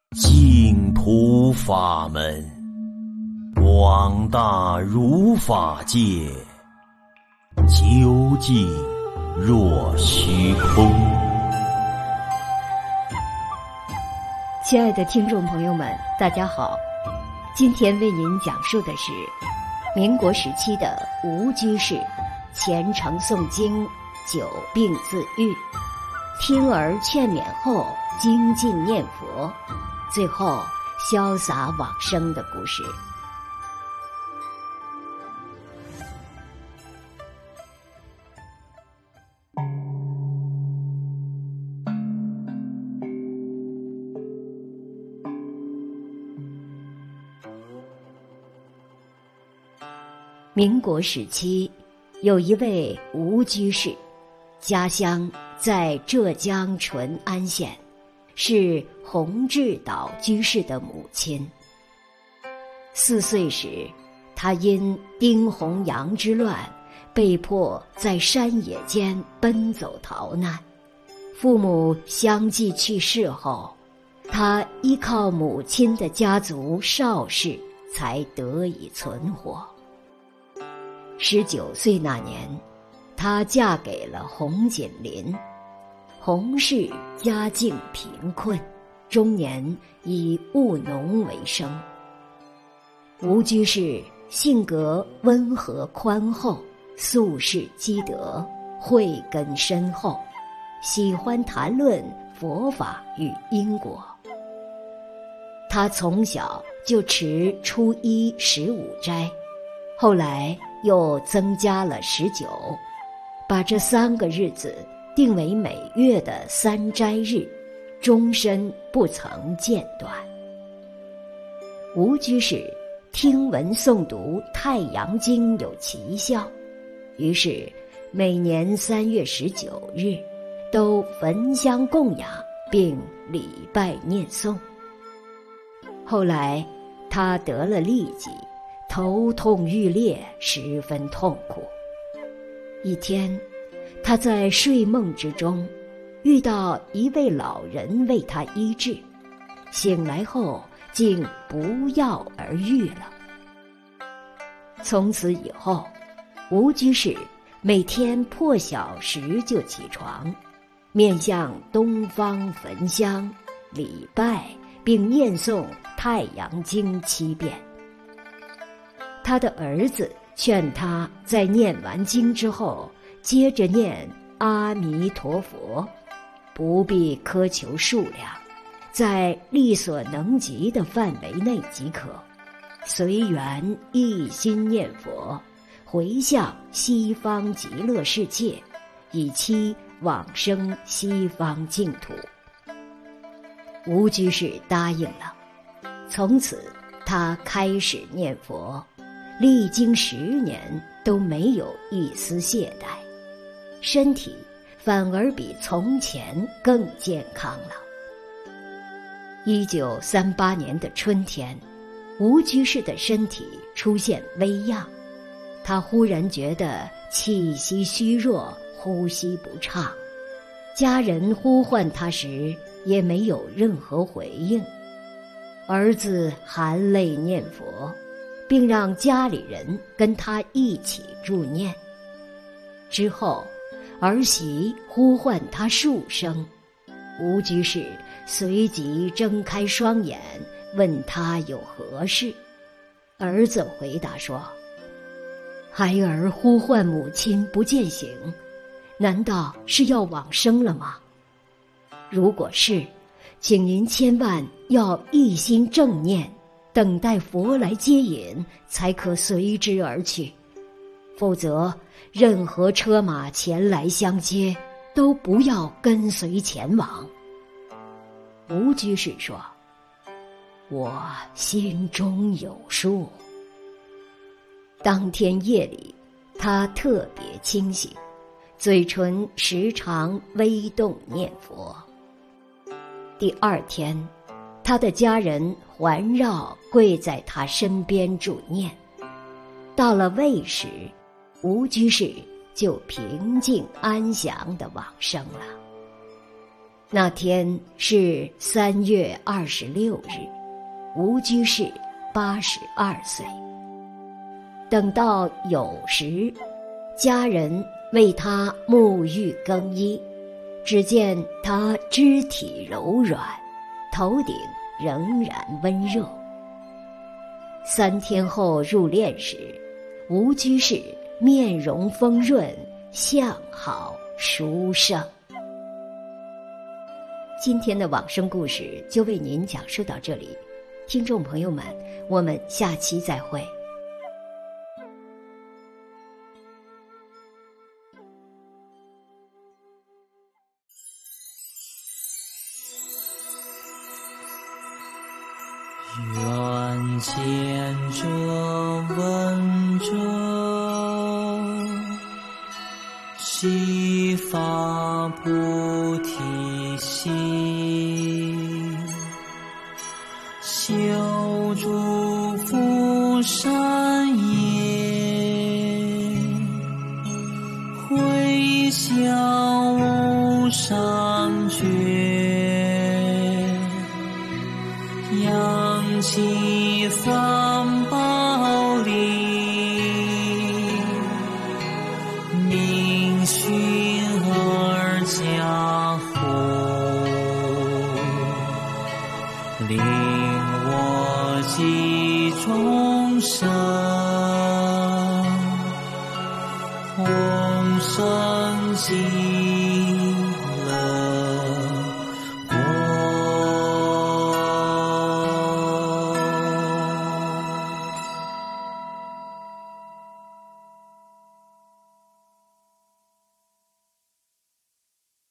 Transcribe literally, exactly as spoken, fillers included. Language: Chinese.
净土法门，广大如法界，究竟若虚空。 亲爱的听众朋友们，大家好，今天为您讲述的是民国时期的吴居士虔诚诵经，久病自愈，听儿劝勉后精进念佛，最后潇洒往生的故事。民国时期，有一位吴居士，家乡在浙江淳安县，是洪志岛居士的母亲。四岁时，他因丁洪洋之乱，被迫在山野间奔走逃难。父母相继去世后，他依靠母亲的家族邵氏才得以存活。十九岁那年，她嫁给了洪锦林。洪氏家境贫困，终年以务农为生。吴居士性格温和宽厚，素世积德，慧根深厚，喜欢谈论佛法与因果。他从小就持初一十五斋，后来又增加了十九，把这三个日子定为每月的三斋日，终身不曾间断。吴居士听闻诵读《太阳经》有奇效，于是每年三月十九日都焚香供养并礼拜念诵。后来他得了痢疾，头痛欲裂，十分痛苦。一天，他在睡梦之中遇到一位老人为他医治，醒来后竟不药而愈了。从此以后，吴居士每天破晓时就起床，面向东方焚香礼拜，并念诵《太阳经》七遍。他的儿子劝他在念完经之后，接着念阿弥陀佛，不必苛求数量，在力所能及的范围内即可，随缘一心念佛，回向西方极乐世界，以期往生西方净土。吴居士答应了，从此他开始念佛，历经十年都没有一丝懈怠，身体反而比从前更健康了。一九三八年的春天，吴居士的身体出现微恙，他忽然觉得气息虚弱，呼吸不畅。家人呼唤他时也没有任何回应。儿子含泪念佛，并让家里人跟他一起助念。之后，儿媳呼唤他数声，吴居士随即睁开双眼，问他有何事。儿子回答说：孩儿呼唤母亲不见醒，难道是要往生了吗？如果是，请您千万要一心正念，等待佛来接引，才可随之而去，否则任何车马前来相接，都不要跟随前往。吴居士说：我心中有数。当天夜里，他特别清醒，嘴唇时常微动念佛。第二天，他的家人环绕跪在他身边助念。到了未时，吴居士就平静安详地往生了。 那天是三月二十六日，吴居士八十二岁。等到酉时，家人为他沐浴更衣，只见他肢体柔软，头顶仍然温热。三天后入殓时，吴居士面容丰润，相好殊胜。今天的往生故事就为您讲述到这里，听众朋友们，我们下期再会。 愿见者闻者，悉发菩提心，修诸福善业，回向无上觉，扬起三宝力，明熏而加护，令我及众生同生极